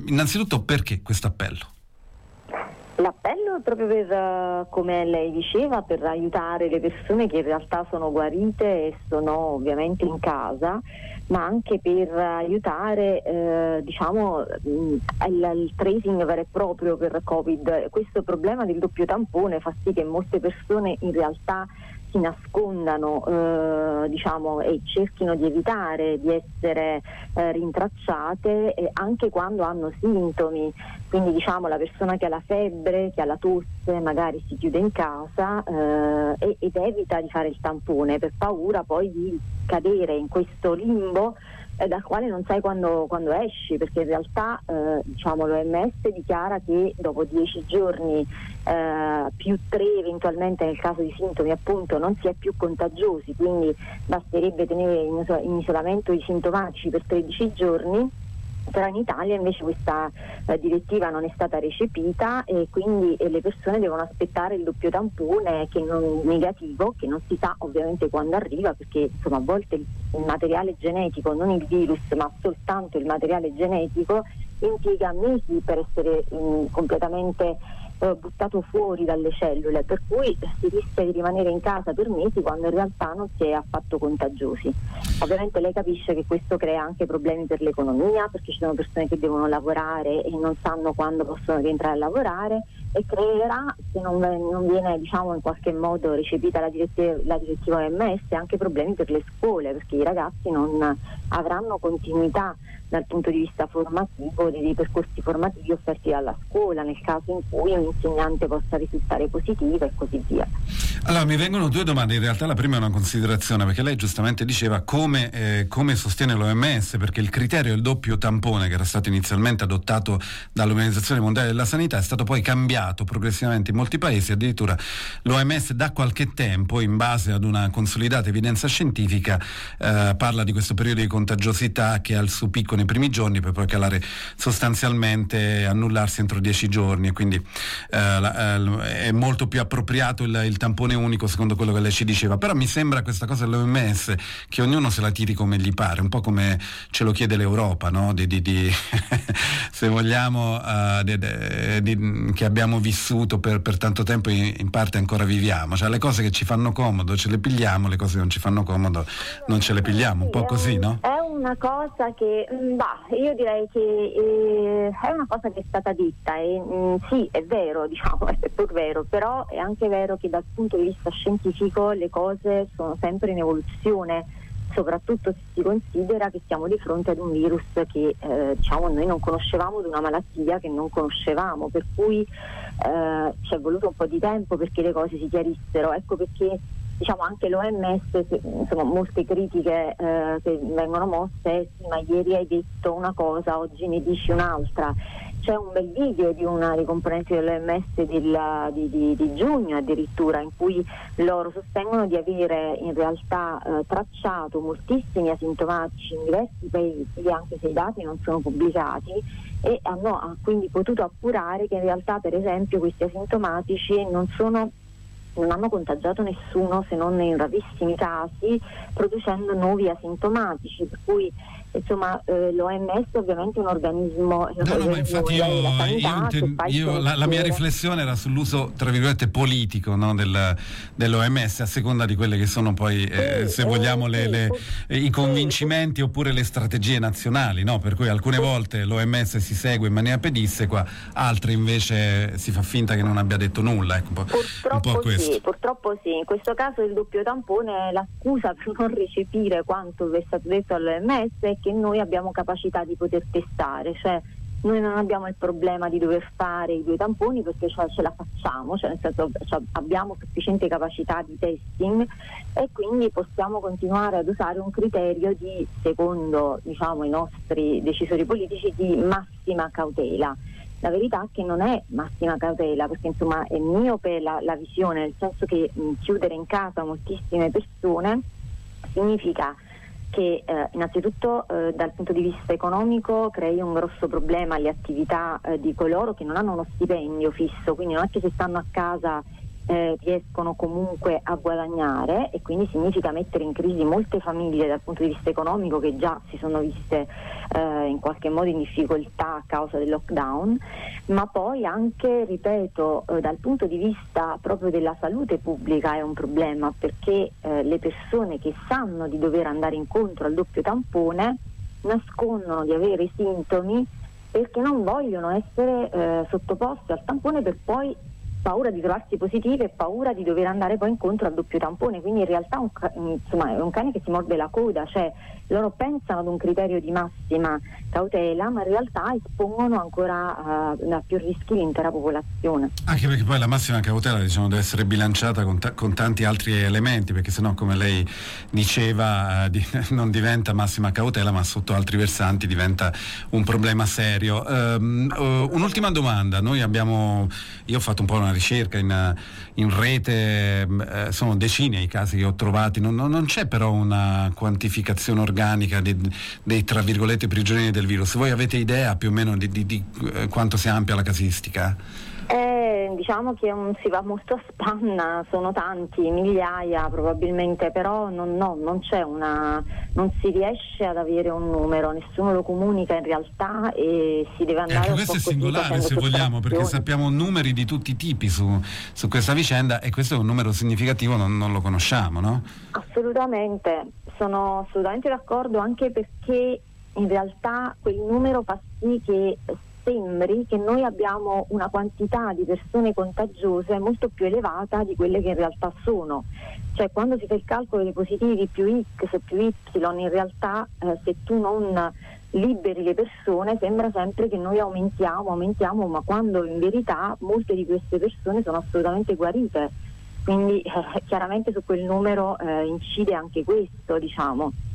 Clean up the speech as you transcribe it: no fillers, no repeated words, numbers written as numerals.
innanzitutto perché questo appello? L'appello è proprio per, come lei diceva, per aiutare le persone che in realtà sono guarite e sono ovviamente in casa, ma anche per aiutare il tracing vero e proprio per Covid. Questo problema del doppio tampone fa sì che molte persone in realtà si nascondano e cerchino di evitare di essere rintracciate anche quando hanno sintomi. Quindi la persona che ha la febbre, che ha la tosse, magari si chiude in casa ed evita di fare il tampone per paura poi di cadere in questo limbo dal quale non sai quando esci, perché in realtà l'OMS dichiara che dopo 10 giorni più 3 eventualmente nel caso di sintomi appunto non si è più contagiosi, quindi basterebbe tenere in isolamento i sintomatici per 13 giorni. Però in Italia invece questa direttiva non è stata recepita e quindi le persone devono aspettare il doppio tampone negativo, che non si sa ovviamente quando arriva, perché a volte il materiale genetico, non il virus ma soltanto il materiale genetico, impiega mesi per essere completamente buttato fuori dalle cellule, per cui si rischia di rimanere in casa per mesi quando in realtà non si è affatto contagiosi. Ovviamente lei capisce che questo crea anche problemi per l'economia, perché ci sono persone che devono lavorare e non sanno quando possono rientrare a lavorare, e creerà, se non viene in qualche modo recepita la direttiva OMS, anche problemi per le scuole, perché i ragazzi non avranno continuità dal punto di vista formativo dei percorsi formativi offerti dalla scuola nel caso in cui un insegnante possa risultare positivo e così via. Allora mi vengono due domande, in realtà la prima è una considerazione, perché lei giustamente diceva come sostiene l'OMS, perché il criterio del doppio tampone che era stato inizialmente adottato dall'Organizzazione Mondiale della Sanità è stato poi cambiato progressivamente in molti paesi. Addirittura l'OMS da qualche tempo, in base ad una consolidata evidenza scientifica, parla di questo periodo di contagiosità che ha il suo picco nei primi giorni per poi calare sostanzialmente, annullarsi entro 10 giorni, e quindi è molto più appropriato il tampone unico, secondo quello che lei ci diceva. Però mi sembra questa cosa dell'OMS che ognuno se la tiri come gli pare, un po' come ce lo chiede l'Europa, no? Se vogliamo, che abbiamo vissuto per tanto tempo e in parte ancora viviamo, cioè le cose che ci fanno comodo ce le pigliamo, le cose che non ci fanno comodo non ce le pigliamo, un po' così, no? È una cosa che io direi che è una cosa che è stata detta e sì, è vero, è pur vero, però è anche vero che dal punto di vista scientifico le cose sono sempre in evoluzione, soprattutto se si considera che siamo di fronte ad un virus che noi non conoscevamo, ad una malattia che non conoscevamo, per cui ci è voluto un po' di tempo perché le cose si chiarissero. Ecco perché anche l'OMS, molte critiche che vengono mosse, sì, ma ieri hai detto una cosa, oggi ne dici un'altra. C'è un bel video di una dei componenti dell'OMS di giugno addirittura, in cui loro sostengono di avere in realtà tracciato moltissimi asintomatici in diversi paesi, anche se i dati non sono pubblicati, e hanno quindi potuto appurare che in realtà, per esempio, questi asintomatici non hanno contagiato nessuno, se non in rarissimi casi, producendo nuovi asintomatici, per cui l'OMS è ovviamente un organismo ma infatti la mia riflessione era sull'uso tra virgolette politico, no, dell'OMS, a seconda di quelle che sono poi se vogliamo i convincimenti oppure le strategie nazionali, no? Per cui alcune volte l'OMS si segue in maniera pedissequa, altre invece si fa finta che non abbia detto nulla, ecco, un po' questo. Purtroppo sì, in questo caso il doppio tampone è la scusa per non recepire quanto è stato detto all'OMS è che noi abbiamo capacità di poter testare, cioè noi non abbiamo il problema di dover fare i 2 tamponi perché ce la facciamo, nel senso abbiamo sufficiente capacità di testing e quindi possiamo continuare ad usare un criterio di, secondo i nostri decisori politici, di massima cautela. La verità è che non è massima cautela, perché è miope la visione, nel senso che chiudere in casa moltissime persone significa che innanzitutto dal punto di vista economico crei un grosso problema alle attività di coloro che non hanno uno stipendio fisso, quindi non è che se stanno a casa riescono comunque a guadagnare, e quindi significa mettere in crisi molte famiglie dal punto di vista economico che già si sono viste in qualche modo in difficoltà a causa del lockdown, ma poi anche, ripeto, dal punto di vista proprio della salute pubblica è un problema, perché le persone che sanno di dover andare incontro al doppio tampone nascondono di avere i sintomi perché non vogliono essere sottoposti al tampone, per poi paura di trovarsi positive e paura di dover andare poi incontro al doppio tampone. Quindi in realtà è un cane che si morde la coda, cioè loro pensano ad un criterio di massima cautela, ma in realtà espongono ancora a più rischi l'intera popolazione. Anche perché poi la massima cautela, diciamo, deve essere bilanciata con tanti altri elementi, perché sennò, come lei diceva, non diventa massima cautela, ma sotto altri versanti diventa un problema serio. Un'ultima domanda: io ho fatto un po' una ricerca in rete, sono decine i casi che ho trovati, non c'è però una quantificazione organica dei tra virgolette prigionieri del virus. Voi avete idea più o meno di quanto sia ampia la casistica? Diciamo che si va molto a spanna, sono tanti, migliaia probabilmente, però non si riesce ad avere un numero, nessuno lo comunica in realtà, e si deve andare un po' questo è singolare, se vogliamo, perché sappiamo numeri di tutti i tipi su questa vicenda, e questo è un numero significativo, non lo conosciamo, no? Assolutamente, sono assolutamente d'accordo, anche perché in realtà quel numero fa sì che sembri che noi abbiamo una quantità di persone contagiose molto più elevata di quelle che in realtà sono. Cioè, quando si fa il calcolo dei positivi più X più Y, in realtà se tu non liberi le persone sembra sempre che noi aumentiamo, ma quando in verità molte di queste persone sono assolutamente guarite. Quindi chiaramente su quel numero incide anche questo, diciamo.